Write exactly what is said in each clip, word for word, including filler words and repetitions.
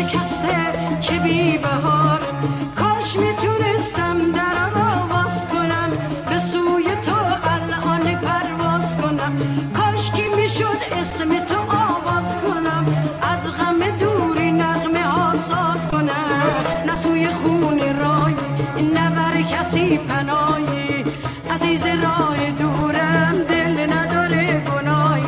شکسته چه بی بهار، کاش میتونستم در آواز کنم به سوی تو الان پرواز کنم، کاش که میشد اسم تو آواز کنم از غم دوری نغمه ها ساز کنم، نه سوی خون رای نه بر کسی پناهی، عزیز راه دورم دل نداره گناهی.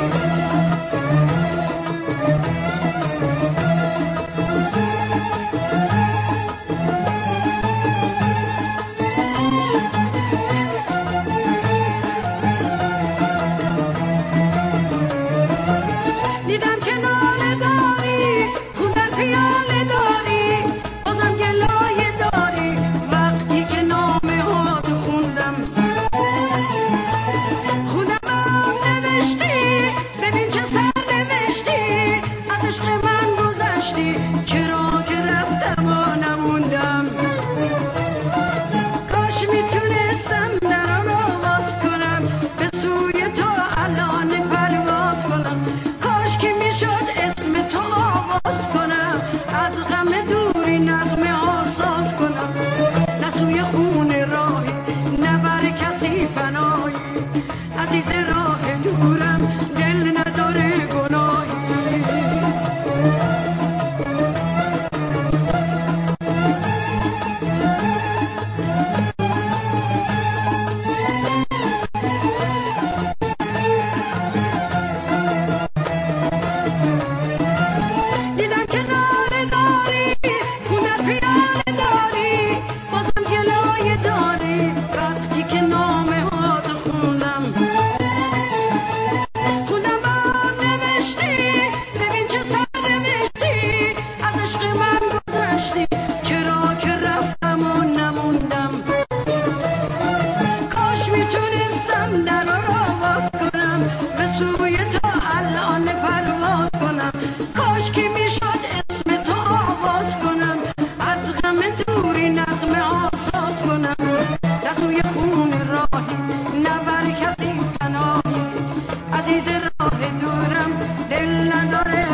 دیدم که ناله داری خون در پیاله داری، بازم گلایه داری وقتی که نامه ها تو خوندم، خودم هم نوشتی ببین چه سر نوشتی، از عشق من گذشتی چرا که رفتم و نموندم، کاش میتونستم در آن آواز کنم به سوی تو الان پرواز کنم، کاش که میشد اسم تو آواز کنم از غم دوری نغمه ها ساز کنم، نه سوی خون راهی نه بر کسی پناهی، عزیز راه دورم دل نداره گناهی. دیدم که ناله داری خون در پیاله داری، بازم گلایه داری وقتی که نامه ها تو خوندم، خودم هم نوشتی ببین چه سر نوشتی، از عشق من گذشتی چرا که رفتم و نموندم، کاش میتونستم در آواز کنم به سوی تو الان پرواز کنم، کاش که میشد اسم تو آواز کنم از غم دوری نغمه ها ساز کنم، نه سوی خون راهی نه بر کسی پناهی، عزیز راه دورم دل نداره